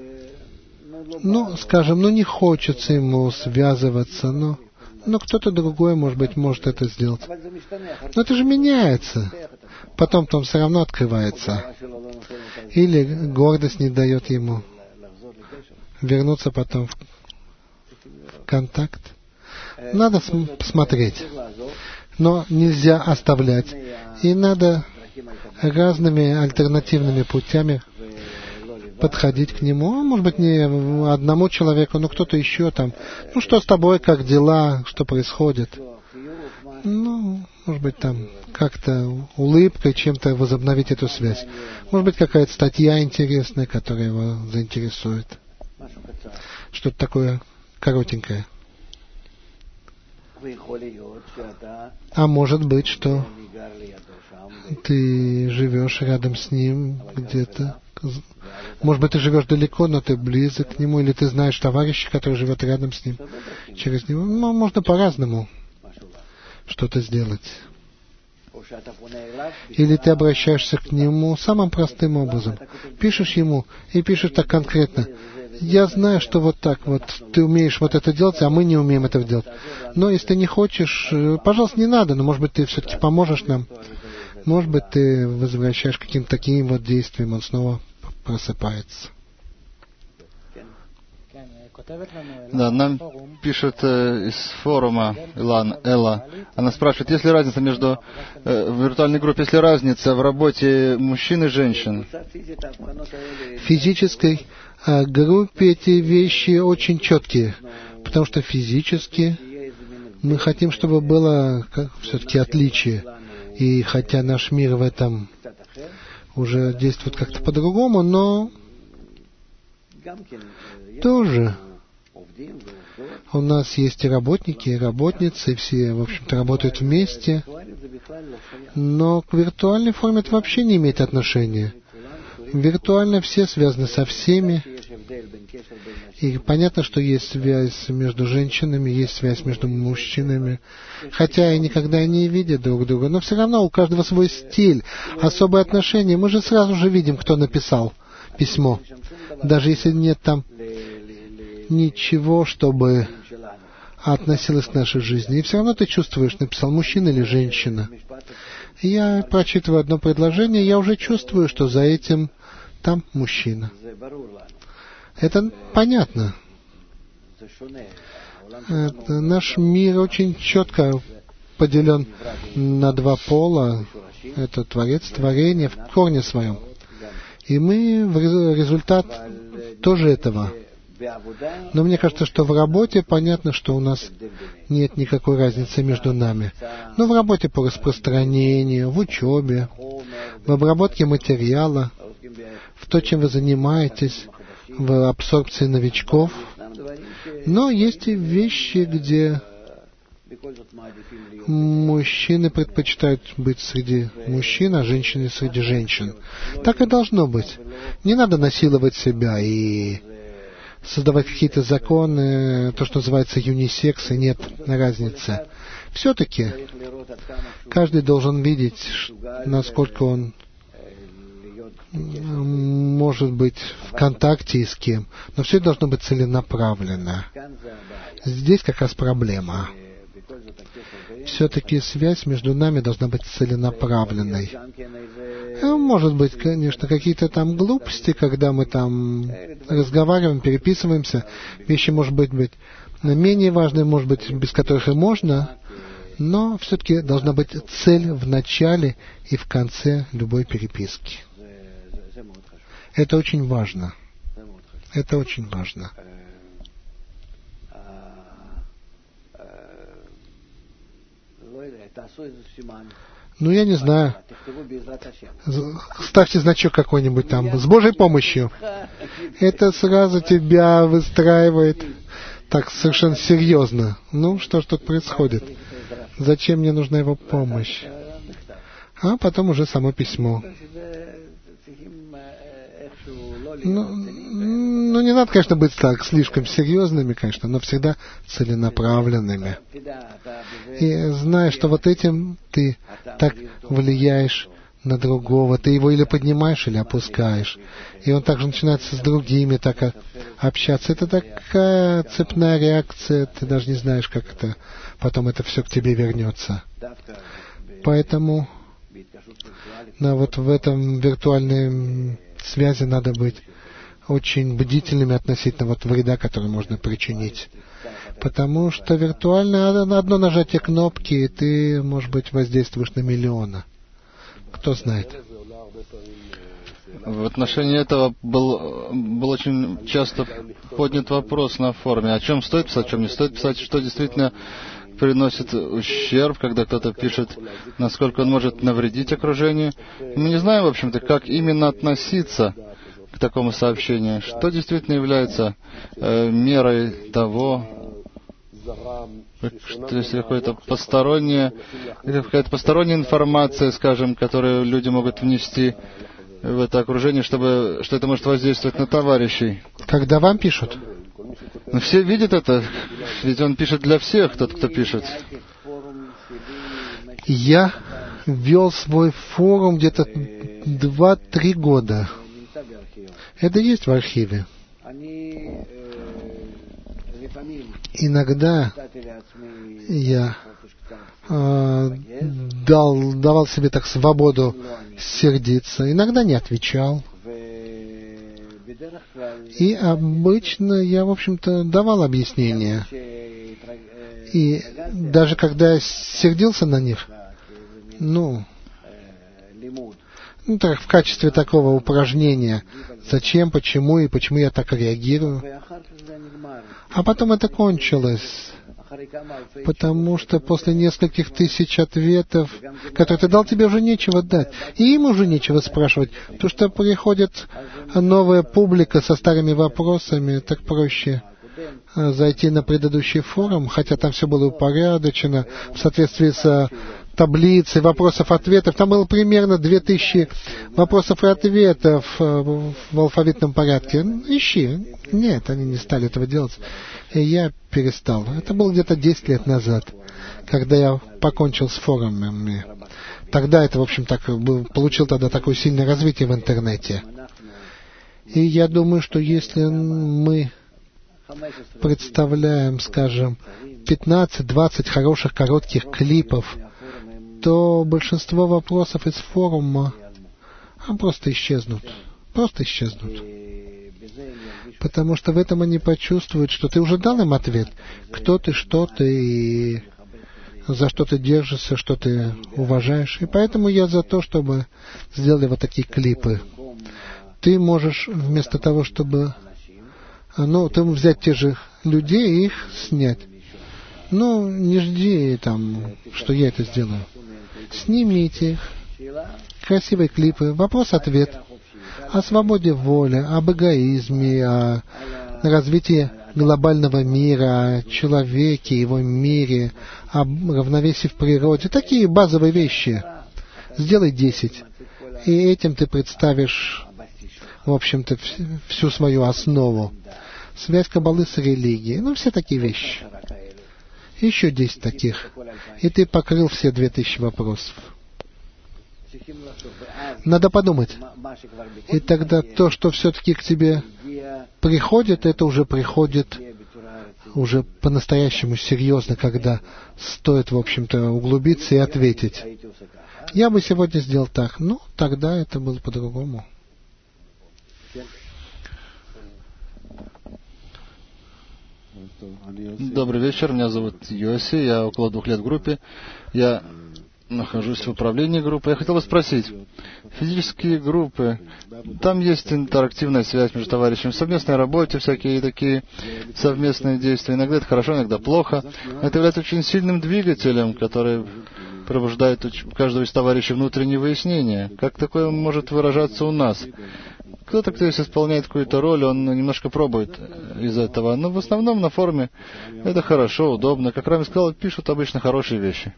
Ну, скажем, ну не хочется ему связываться, но, но кто-то другой, может быть, может это сделать. Но это же меняется. Потом-то он все равно открывается. Или гордость не дает ему вернуться потом в контакт. Надо посмотреть. Но нельзя оставлять. И надо разными альтернативными путями подходить к нему. Может быть, не одному человеку, но кто-то еще там. Ну, что с тобой, как дела, что происходит? Ну, может быть, там как-то улыбкой, чем-то возобновить эту связь. Может быть, какая-то статья интересная, которая его заинтересует. Что-то такое коротенькое. А может быть, что ты живешь рядом с ним где-то. Может быть, ты живешь далеко, но ты близок к нему, или ты знаешь товарища, который живет рядом с ним, через него. Ну, можно по-разному что-то сделать. Или ты обращаешься к нему самым простым образом. Пишешь ему, и пишешь так конкретно. Я знаю, что вот так вот ты умеешь вот это делать, а мы не умеем этого делать. Но если ты не хочешь, пожалуйста, не надо, но может быть ты все-таки поможешь нам. Может быть ты возвращаешь каким-то таким вот действием, он снова просыпается. Да, нам пишет э, из форума Илан Элла. Она спрашивает, есть ли разница между э, в виртуальной группе, есть ли разница в работе мужчин и женщин? В физической э, группе эти вещи очень четкие, потому что физически мы хотим, чтобы было как, все-таки отличие. И хотя наш мир в этом уже действует как-то по-другому, но тоже у нас есть и работники, и работницы, и все, в общем-то, работают вместе. Но к виртуальной форме это вообще не имеет отношения. Виртуально все связаны со всеми. И понятно, что есть связь между женщинами, есть связь между мужчинами. Хотя и никогда не видят друг друга. Но все равно у каждого свой стиль, особые отношения. Мы же сразу же видим, кто написал письмо. Даже если нет там ничего, чтобы относилось к нашей жизни. И все равно ты чувствуешь, написал мужчина или женщина. Я прочитываю одно предложение, я уже чувствую, что за этим там мужчина. Это понятно. Это, наш мир очень четко поделен на два пола. Это Творец, творение в корне своем. И мы в результат тоже этого. Но мне кажется, что в работе понятно, что у нас нет никакой разницы между нами. Но в работе по распространению, в учебе, в обработке материала, в то, чем вы занимаетесь, в абсорбции новичков. Но есть и вещи, где мужчины предпочитают быть среди мужчин, а женщины среди женщин. Так и должно быть. Не надо насиловать себя и создавать какие-то законы, то, что называется юнисекс, и нет разницы. Все-таки каждый должен видеть, насколько он может быть в контакте и с кем. Но все должно быть целенаправленно. Здесь как раз проблема. все-таки связь между нами должна быть целенаправленной. Может быть, конечно, какие-то там глупости, когда мы там разговариваем, переписываемся. Вещи, может быть, быть менее важные, может быть, без которых и можно, но все-таки должна быть цель в начале и в конце любой переписки. Это очень важно. Это очень важно. Ну, я не знаю. Ставьте значок какой-нибудь там. С Божьей помощью. Это сразу тебя выстраивает так совершенно серьезно. Ну, что ж тут происходит? Зачем мне нужна его помощь? А потом уже само письмо. Ну, ну, не надо, конечно, быть так слишком серьезными, конечно, но всегда целенаправленными. И зная, что вот этим ты так влияешь на другого, ты его или поднимаешь, или опускаешь. И он также начинает с другими так общаться. Это такая цепная реакция, ты даже не знаешь, как это потом это все к тебе вернется. Поэтому ну, вот в этом виртуальной связи надо быть очень бдительными относительно вот вреда, который можно причинить. Потому что виртуально одно нажатие кнопки, и ты, может быть, воздействуешь на миллиона. Кто знает. В отношении этого был, был очень часто поднят вопрос на форуме, о чем стоит писать, о чем не стоит писать, что действительно приносит ущерб, когда кто-то пишет, насколько он может навредить окружению. Мы не знаем, в общем-то, как именно относиться к такому сообщению, что действительно является э, мерой того, что если какое-то постороннее, какая-то посторонняя информация, скажем, которую люди могут внести в это окружение, чтобы, что это может воздействовать на товарищей. Когда вам пишут? Но все видят это, ведь он пишет для всех, тот, кто пишет. Я вел свой форум где-то два-три года. Это есть в архиве. Иногда я э, дал, давал себе так свободу сердиться, иногда не отвечал. И обычно я, в общем-то, давал объяснения. И даже когда я сердился на них, ну, ну так, в качестве такого упражнения, зачем, почему и почему я так реагирую. А потом это кончилось, потому что после нескольких тысяч ответов, которые ты дал, тебе уже нечего дать. И им уже нечего спрашивать. То, что приходит новая публика со старыми вопросами, так проще зайти на предыдущий форум, хотя там все было упорядочено в соответствии с таблицей вопросов-ответов. Там было примерно две тысячи вопросов и ответов в алфавитном порядке. Ищи. Нет, они не стали этого делать. И я перестал. Это было где-то десять лет назад, когда я покончил с форумами. Тогда это, в общем, так, получил тогда такое сильное развитие в интернете. И я думаю, что если мы представляем, скажем, пятнадцать-двадцать хороших коротких клипов, то большинство вопросов из форума просто исчезнут. Просто исчезнут. Потому что в этом они почувствуют, что ты уже дал им ответ. Кто ты, что ты, и за что ты держишься, что ты уважаешь. И поэтому я за то, чтобы сделали вот такие клипы. Ты можешь вместо того, чтобы... Ну, ты можешь взять тех же людей и их снять. Ну, не жди там, что я это сделаю. Снимите их. Красивые клипы. Вопрос-ответ. О свободе воли, об эгоизме, о развитии глобального мира, о человеке, его мире, о равновесии в природе. Такие базовые вещи. Сделай десять. И этим ты представишь, в общем-то, всю свою основу. Связь Каббалы с религией. Ну, все такие вещи. Еще десять таких. И ты покрыл все две тысячи вопросов. Надо подумать. И тогда то, что все-таки к тебе приходит, это уже приходит уже по-настоящему серьезно, когда стоит, в общем-то, углубиться и ответить. Я бы сегодня сделал так. Ну, тогда это было по-другому. Добрый вечер, меня зовут Йоси, я около двух лет в группе. Я нахожусь в управлении группы. Я хотел бы спросить, физические группы, там есть интерактивная связь между товарищами, в совместной работе всякие такие совместные действия. Иногда это хорошо, иногда плохо. Это является очень сильным двигателем, который пробуждает у каждого из товарищей внутренние выяснения. Как такое может выражаться у нас? Кто-то, кто здесь исполняет какую-то роль, он немножко пробует из этого. Но в основном на форуме это хорошо, удобно. Как Рами сказал, пишут обычно хорошие вещи.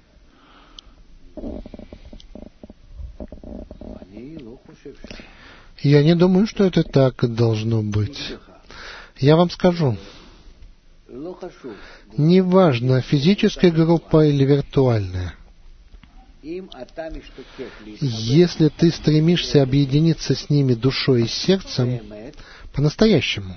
Я не думаю, что это так должно быть. Я вам скажу. Неважно, физическая группа или виртуальная. Если ты стремишься объединиться с ними душой и сердцем, по-настоящему,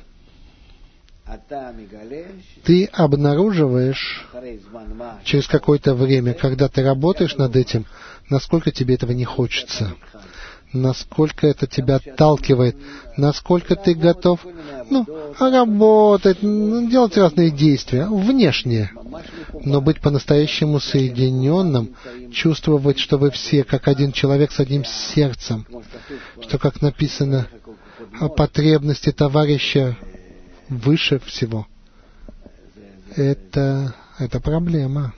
ты обнаруживаешь через какое-то время, когда ты работаешь над этим, насколько тебе этого не хочется, насколько это тебя отталкивает, насколько ты готов, ну, работать, делать разные действия, внешние, но быть по-настоящему соединенным, чувствовать, что вы все как один человек с одним сердцем, что, как написано, о потребности товарища выше всего. Это, это проблема.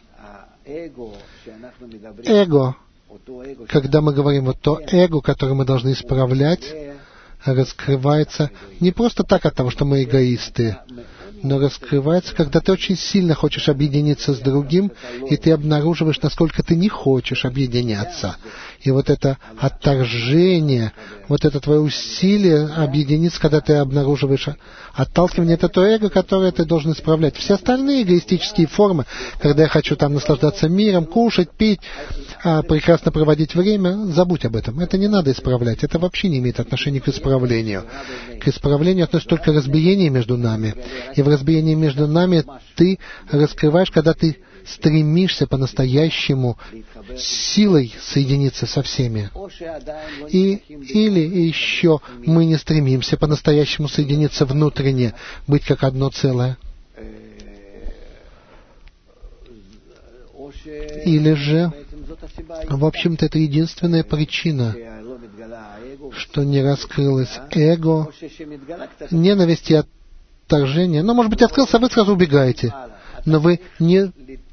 Эго, когда мы говорим вот то эго, которое мы должны исправлять, раскрывается не просто так от того, что мы эгоисты, но раскрывается, когда ты очень сильно хочешь объединиться с другим, и ты обнаруживаешь, насколько ты не хочешь объединяться. И вот это отторжение, вот это твое усилие объединиться, когда ты обнаруживаешь отталкивание, это то эго, которое ты должен исправлять. Все остальные эгоистические формы, когда я хочу там наслаждаться миром, кушать, пить, а, прекрасно проводить время, забудь об этом. Это не надо исправлять. Это вообще не имеет отношения к исправлению. К исправлению относится только разбиение между нами. И в разбиении между нами ты раскрываешь, когда ты стремишься по-настоящему силой соединиться со всеми. И, или еще мы не стремимся по-настоящему соединиться внутренне, быть как одно целое. Или же, в общем-то, это единственная причина, что не раскрылось эго, ненависть и отторжение. Ну, может быть, открылся, а вы сразу убегаете. Но вы не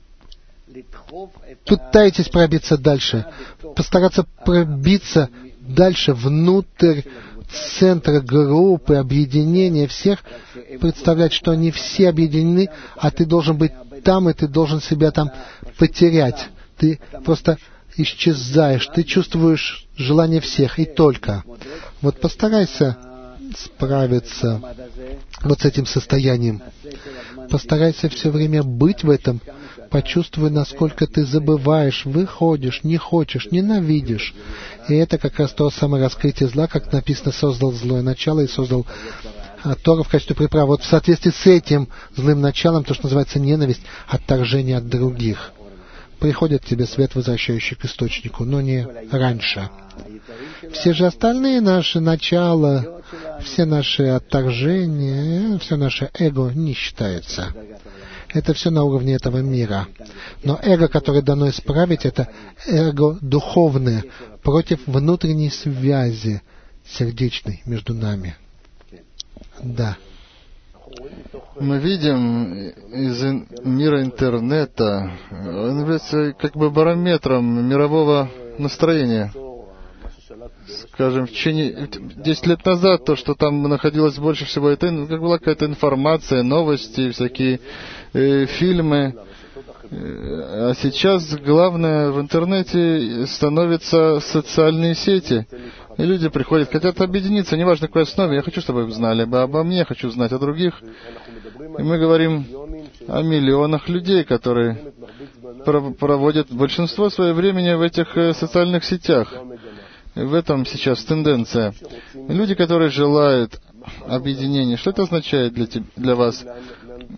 пытаетесь пробиться дальше, постараться пробиться дальше внутрь центра группы, объединения всех, представлять, что они все объединены, а ты должен быть там, и ты должен себя там потерять. Ты просто исчезаешь, ты чувствуешь желание всех, и только. Вот постарайся справиться вот с этим состоянием. Постарайся все время быть в этом. Почувствуй, насколько ты забываешь, выходишь, не хочешь, ненавидишь. И это как раз то самое раскрытие зла, как написано, создал злое начало и создал Тору в качестве приправы. Вот в соответствии с этим злым началом, то, что называется ненависть, отторжение от других, приходит к тебе свет, возвращающий к источнику, но не раньше. Все же остальные наши начала, все наши отторжения, все наше эго не считается. Это все на уровне этого мира. Но эго, которое дано исправить, это эго духовное, против внутренней связи сердечной между нами. Да. Мы видим из мира интернета, он является как бы барометром мирового настроения. Скажем, в течение десять лет назад то, что там находилось больше всего, это как была какая-то информация, новости, всякие э, фильмы. А сейчас главное в интернете становятся социальные сети. И люди приходят, хотят объединиться, неважно какой основе. Я хочу, чтобы вы знали обо мне, хочу знать о других. И мы говорим о миллионах людей, которые проводят большинство своего времени в этих социальных сетях. В этом сейчас тенденция. Люди, которые желают объединения, что это означает для, тебя, для вас?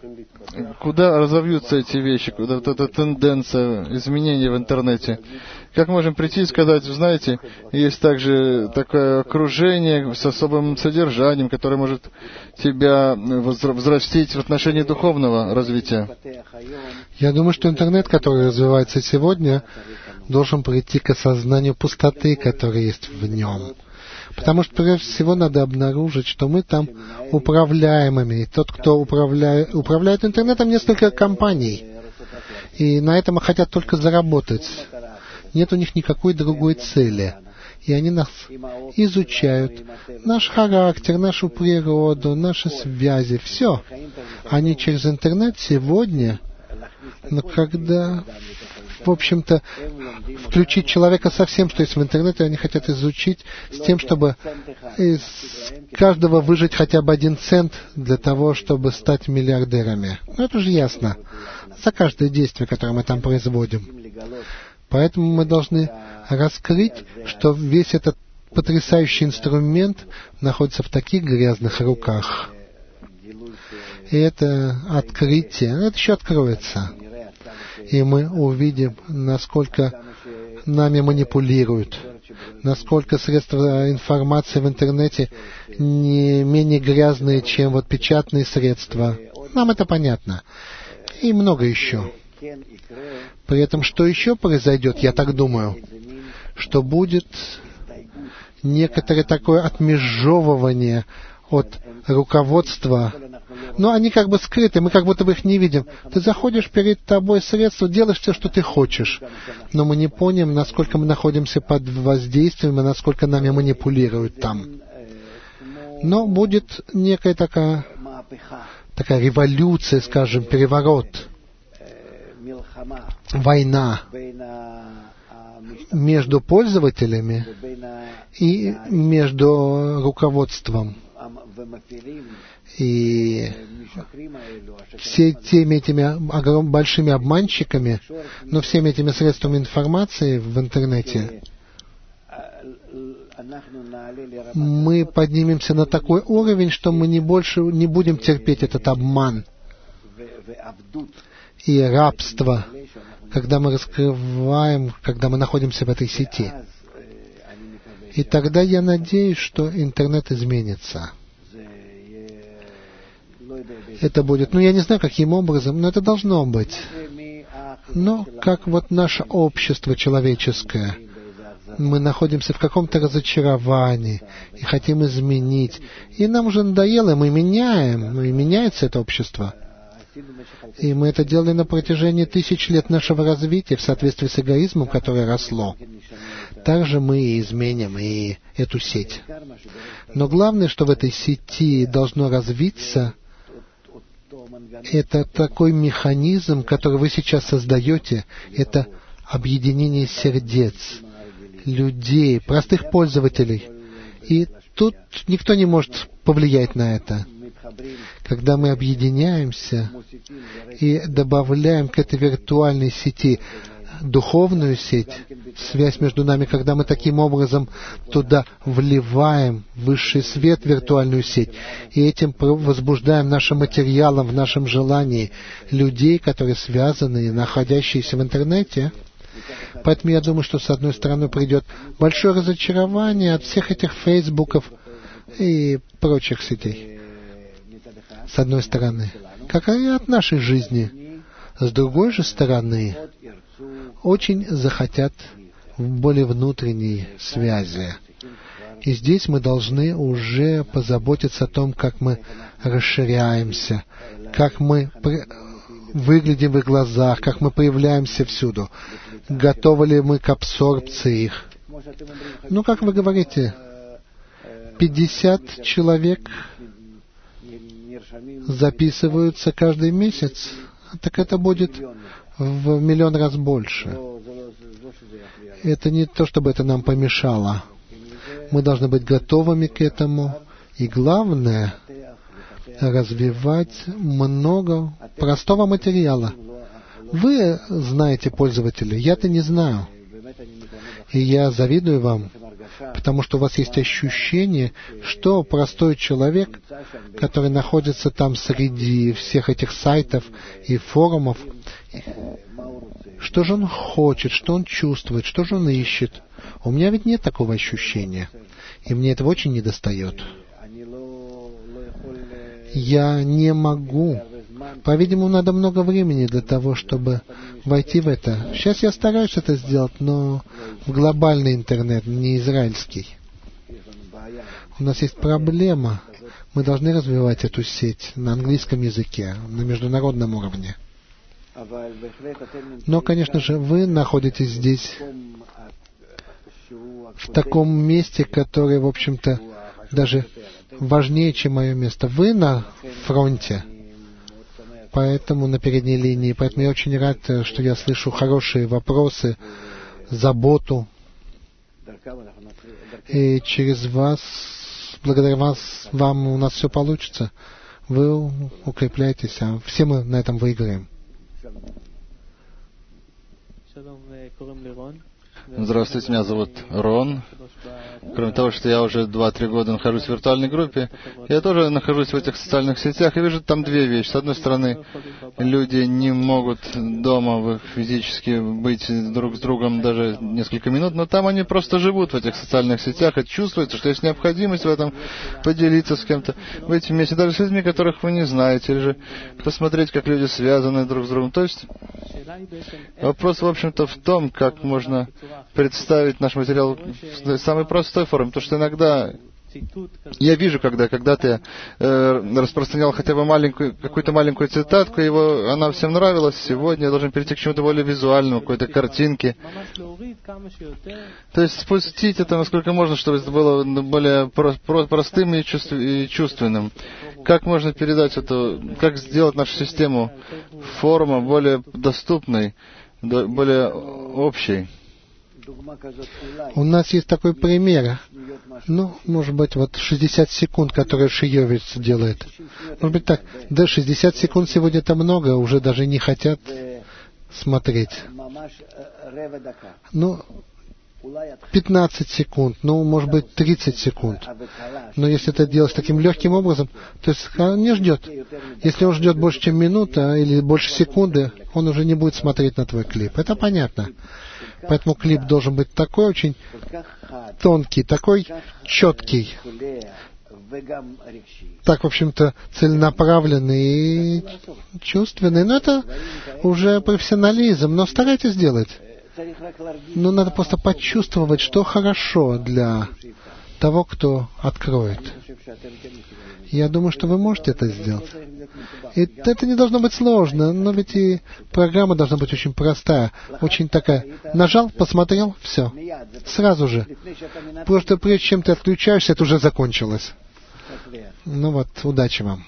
куда разовьются эти вещи, куда вот эта тенденция изменений в интернете. Как можем прийти и сказать, знаете, есть также такое окружение с особым содержанием, которое может тебя взрастить в отношении духовного развития. Я думаю, что интернет, который развивается сегодня, должен прийти к осознанию пустоты, которая есть в нем. Потому что, прежде всего, надо обнаружить, что мы там управляемыми. И тот, кто управляет, управляет интернетом, несколько компаний. И на этом хотят только заработать. Нет у них никакой другой цели. И они нас изучают. Наш характер, нашу природу, наши связи, все. Они через интернет сегодня, но когда, в общем-то, включить человека со всем, что есть в интернете, они хотят изучить с тем, чтобы из каждого выжать хотя бы один цент для того, чтобы стать миллиардерами. Ну, это же ясно. За каждое действие, которое мы там производим. Поэтому мы должны раскрыть, что весь этот потрясающий инструмент находится в таких грязных руках. И это открытие, это еще откроется. И мы увидим, насколько нами манипулируют, насколько средства информации в интернете не менее грязные, чем вот печатные средства. Нам это понятно. И много еще. При этом, что еще произойдет, я так думаю, что будет некоторое такое отмежевывание от руководства. Но они как бы скрыты, мы как будто бы их не видим. Ты заходишь, перед тобой средства, делаешь все, что ты хочешь. Но мы не понимаем, насколько мы находимся под воздействием и насколько нами манипулируют там. Но будет некая такая, такая революция, скажем, переворот. Война между пользователями и между руководством. И все теми этими большими обманщиками, но всеми этими средствами информации в интернете, мы поднимемся на такой уровень, что мы не больше не будем терпеть этот обман и рабство, когда мы раскрываем, когда мы находимся в этой сети. И тогда я надеюсь, что интернет изменится. Это будет, ну я не знаю, каким образом, но это должно быть. Но как вот наше общество человеческое, мы находимся в каком-то разочаровании и хотим изменить. И нам уже надоело, и мы меняем, и меняется это общество. И мы это делали на протяжении тысяч лет нашего развития в соответствии с эгоизмом, которое росло. Также мы и изменим и эту сеть. Но главное, что в этой сети должно развиться, это такой механизм, который вы сейчас создаете, это объединение сердец, людей, простых пользователей. И тут никто не может повлиять на это. Когда мы объединяемся и добавляем к этой виртуальной сети духовную сеть, связь между нами, когда мы таким образом туда вливаем высший свет в виртуальную сеть, и этим возбуждаем нашим материалом, в нашем желании людей, которые связаны и находящиеся в интернете. Поэтому я думаю, что с одной стороны придет большое разочарование от всех этих фейсбуков и прочих сетей. С одной стороны. Как и от нашей жизни. С другой же стороны, очень захотят более внутренней связи. И здесь мы должны уже позаботиться о том, как мы расширяемся, как мы выглядим в их глазах, как мы появляемся всюду. Готовы ли мы к абсорбции их? Ну, как вы говорите, пятьдесят человек записываются каждый месяц, так это будет в миллион раз больше. Это не то, чтобы это нам помешало. Мы должны быть готовыми к этому. И главное, развивать много простого материала. Вы знаете пользователей, я-то не знаю. И я завидую вам, потому что у вас есть ощущение, что простой человек, который находится там среди всех этих сайтов и форумов, что же он хочет, что он чувствует, что же он ищет. У меня ведь нет такого ощущения, и мне этого очень недостает. Я не могу. По-видимому, надо много времени для того, чтобы войти в это. Сейчас я стараюсь это сделать, но в глобальный интернет, не израильский. У нас есть проблема. Мы должны развивать эту сеть на английском языке, на международном уровне. Но, конечно же, вы находитесь здесь в таком месте, которое, в общем-то, даже важнее, чем мое место. Вы на фронте, поэтому на передней линии. Поэтому я очень рад, что я слышу хорошие вопросы, заботу. И через вас, благодаря вас, вам у нас все получится. Вы укрепляетесь, а все мы на этом выиграем. Здравствуйте, меня зовут Рон. Кроме того, что я уже два-три года нахожусь в виртуальной группе, я тоже нахожусь в этих социальных сетях и вижу там две вещи. С одной стороны, люди не могут дома физически быть друг с другом даже несколько минут, но там они просто живут в этих социальных сетях, и чувствуется, что есть необходимость в этом поделиться с кем-то, быть вместе, даже с людьми, которых вы не знаете, или же посмотреть, как люди связаны друг с другом. То есть вопрос, в общем-то, в том, как можно представить наш материал в самой простой форме, потому что иногда я вижу, когда когда-то я э, распространял хотя бы маленькую, какую-то маленькую цитатку, его, она всем нравилась, сегодня я должен перейти к чему-то более визуальному, какой-то картинке. То есть спустить это насколько можно, чтобы это было более про, про, простым и, чувств, и чувственным. Как можно передать это, как сделать нашу систему форума более доступной, более общей. У нас есть такой пример. Ну, может быть, вот шестьдесят секунд, которые Шиевец делает. Может быть так. Да, шестьдесят секунд сегодня это много, уже даже не хотят смотреть. Ну, пятнадцать секунд, ну, может быть, тридцать секунд. Но если это делать таким легким образом, то есть он не ждет. Если он ждет больше, чем минута или больше секунды, он уже не будет смотреть на твой клип. Это понятно. Поэтому клип должен быть такой очень тонкий, такой четкий, так, в общем-то, целенаправленный и чувственный. Но это уже профессионализм. Но старайтесь сделать. Но надо просто почувствовать, что хорошо для того, кто откроет. Я думаю, что вы можете это сделать. И это не должно быть сложно, но ведь и программа должна быть очень простая, очень такая. Нажал, посмотрел, все. Сразу же. Просто прежде чем ты отключаешься, это уже закончилось. Ну вот, удачи вам.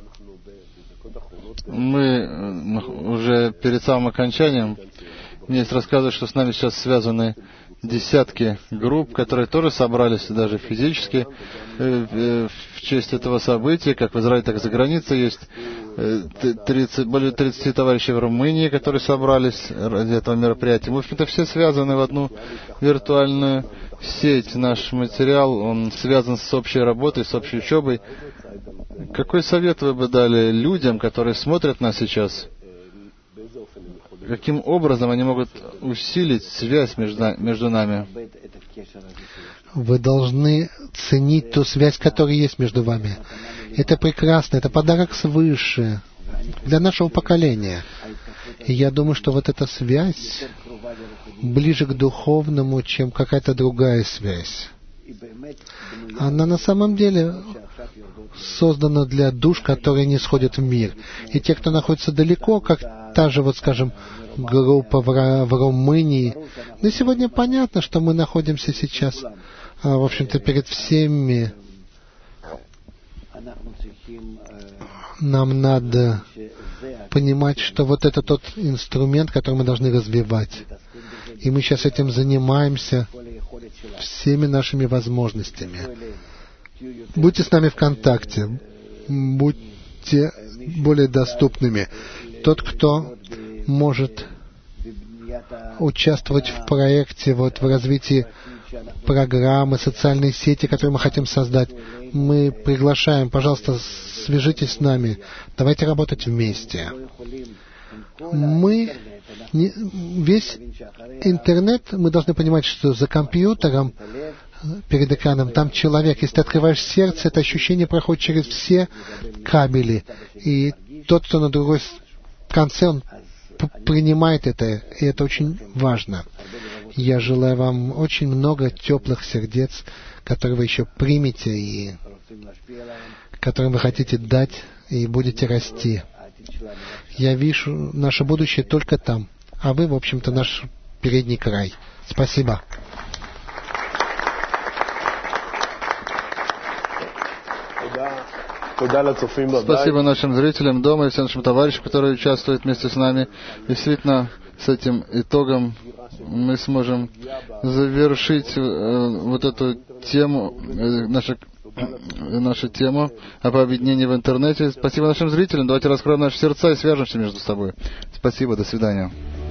Мы уже перед самым окончанием. Мне есть рассказывают, что с нами сейчас связаны десятки групп, которые тоже собрались даже физически в честь этого события, как в Израиле, так и за границей. Есть тридцать, более тридцати товарищей в Румынии, которые собрались ради этого мероприятия. Мы, в общем-то, все связаны в одну виртуальную сеть. Наш материал, он связан с общей работой, с общей учебой. Какой совет вы бы дали людям, которые смотрят нас сейчас? Каким образом они могут усилить связь между, между нами? Вы должны ценить ту связь, которая есть между вами. Это прекрасно, это подарок свыше для нашего поколения. И я думаю, что вот эта связь ближе к духовному, чем какая-то другая связь. Она на самом деле создана для душ, которые не сходят в мир. И те, кто находится далеко, как та же, вот скажем, группа в, в Румынии. Но сегодня понятно, что мы находимся сейчас, а, в общем-то, перед всеми. Нам надо понимать, что вот это тот инструмент, который мы должны развивать. И мы сейчас этим занимаемся всеми нашими возможностями. Будьте с нами в контакте. Будьте более доступными. Тот, кто может участвовать в проекте, вот, в развитии программы, социальные сети, которые мы хотим создать. Мы приглашаем, пожалуйста, свяжитесь с нами. Давайте работать вместе. Мы не, весь интернет, мы должны понимать, что за компьютером, перед экраном, там человек. Если ты открываешь сердце, это ощущение проходит через все кабели. И тот, кто на другой конце, он принимает это, и это очень важно. Я желаю вам очень много теплых сердец, которые вы еще примете, и которым вы хотите дать, и будете расти. Я вижу наше будущее только там, а вы, в общем-то, наш передний край. Спасибо. Спасибо нашим зрителям дома и всем нашим товарищам, которые участвуют вместе с нами. Действительно, с этим итогом мы сможем завершить э, вот эту тему, э, нашу, э, нашу тему об объединении в интернете. Спасибо нашим зрителям. Давайте раскроем наши сердца и свяжемся между собой. Спасибо, до свидания.